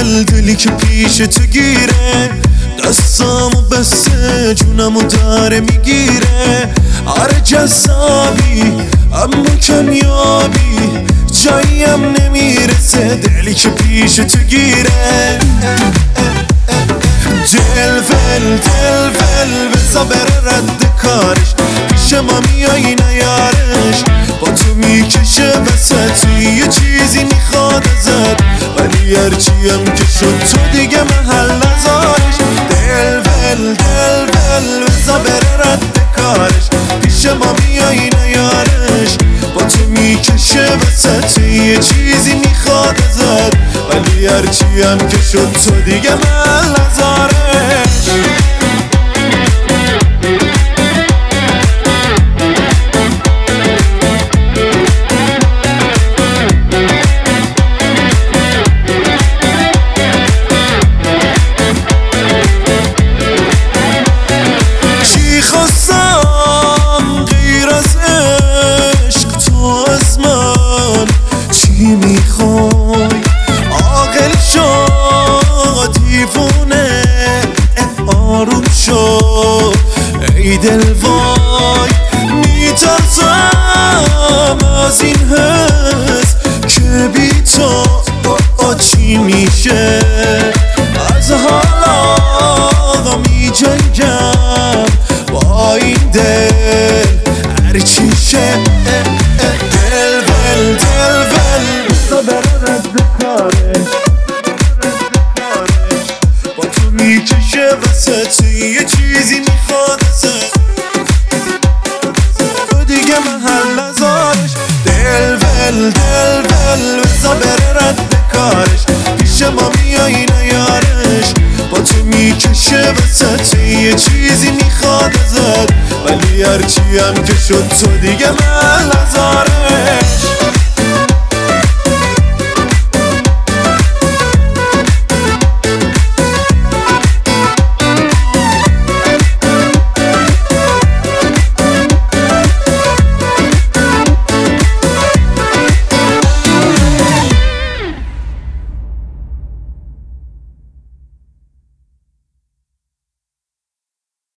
ول دلی که پیش تو گیره، دستامو بسته جونمو داره میگیره. آره جذابی اما کمیابی، جاییم نمیرسه دلی که پیش تو گیره. دل بزا بره رد کارش، پیش ما میایی نیارش، با تو میکشه وسط یه چیزی میخواد ازت، ولی هرچیم که شد تو دیگه محل نذارش. دل بزا بره رد کارش، پیش ما میایی نیارش، با تو میکشه وسط یه چیزی میخواد ازت، ولی هرچیم که شد تو دیگه محل نذارش. عاقل شو دیوونه، آروم شو ای دل وای، میترسم از این حس که بی تو چی میشه. از حالا می جنگم با این دل هرچی شه. با تو میکشه وسط یه چیزی میخواد ازت، تو دیگه محل نذارش. دل بزا بره رد کارش، پیش ما میایی نیارش، با تو میکشه وسط یه چیزی میخواد ازت، ولی هرچیم که شد تو دیگه محل نذارش.